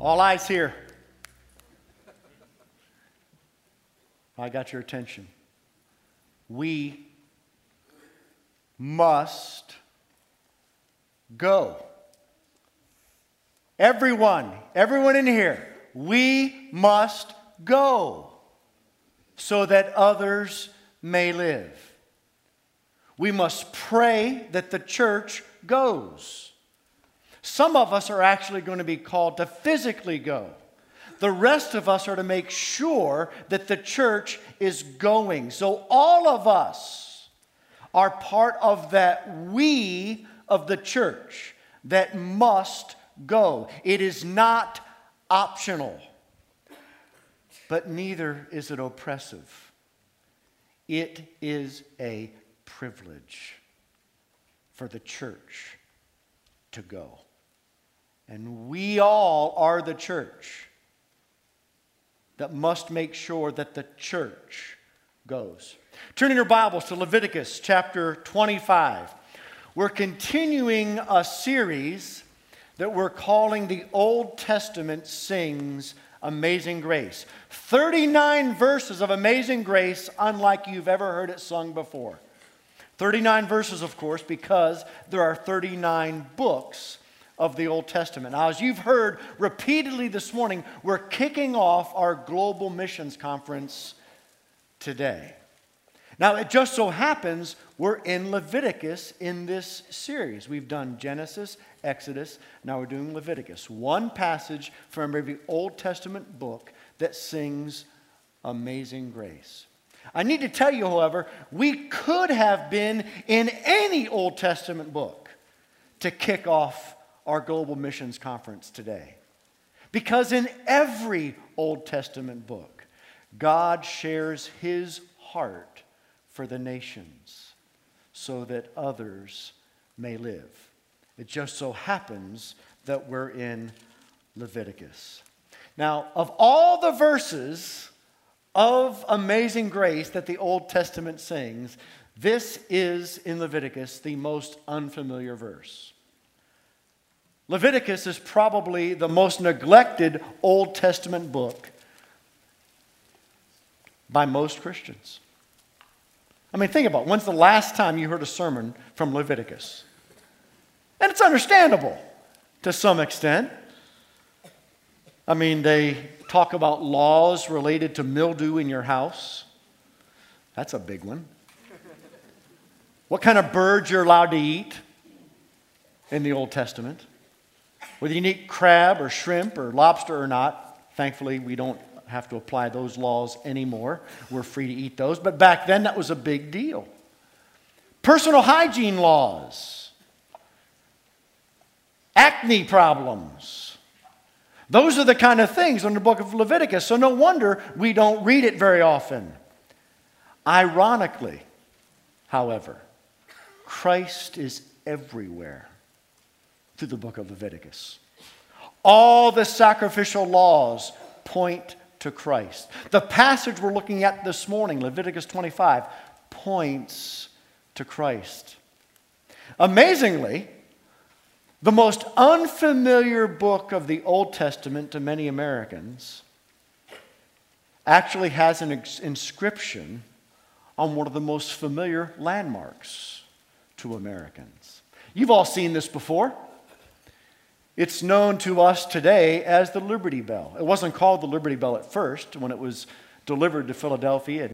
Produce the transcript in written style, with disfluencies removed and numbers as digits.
All eyes here. I got your attention. We must go. Everyone in here, we must go so that others may live. We must pray that the church goes. Some of us are actually going to be called to physically go. The rest of us are to make sure that the church is going. So all of us are part of that we of the church that must go. It is not optional, but neither is it oppressive. It is a privilege for the church to go. And we all are the church that must make sure that the church goes. Turn in your Bibles to Leviticus chapter 25. We're continuing a series that we're calling The Old Testament Sings Amazing Grace. 39 verses of Amazing Grace, unlike you've ever heard it sung before. 39 verses, of course, because there are 39 books of the Old Testament. Now, as you've heard repeatedly this morning, we're kicking off our Global Missions Conference today. Now, it just so happens we're in Leviticus in this series. We've done Genesis, Exodus, now we're doing Leviticus. One passage from every Old Testament book that sings Amazing Grace. I need to tell you, however, we could have been in any Old Testament book to kick off our Global Missions Conference today. Because in every Old Testament book, God shares His heart for the nations so that others may live. It just so happens that we're in Leviticus. Now, of all the verses of Amazing Grace that the Old Testament sings, this is, in Leviticus, the most unfamiliar verse. Leviticus is probably the most neglected Old Testament book by most Christians. I mean, think about it. When's the last time you heard a sermon from Leviticus? And it's understandable to some extent. I mean, they talk about laws related to mildew in your house. That's a big one. What kind of birds you're allowed to eat in the Old Testament. Whether you can eat crab or shrimp or lobster or not. Thankfully, we don't have to apply those laws anymore. We're free to eat those. But back then, that was a big deal. Personal hygiene laws. Acne problems. Those are the kind of things in the book of Leviticus. So no wonder we don't read it very often. Ironically, however, Christ is everywhere through the book of Leviticus. All the sacrificial laws point to Christ. The passage we're looking at this morning, Leviticus 25, points to Christ. Amazingly, the most unfamiliar book of the Old Testament to many Americans actually has an inscription on one of the most familiar landmarks to Americans. You've all seen this before. It's known to us today as the Liberty Bell. It wasn't called the Liberty Bell at first when it was delivered to Philadelphia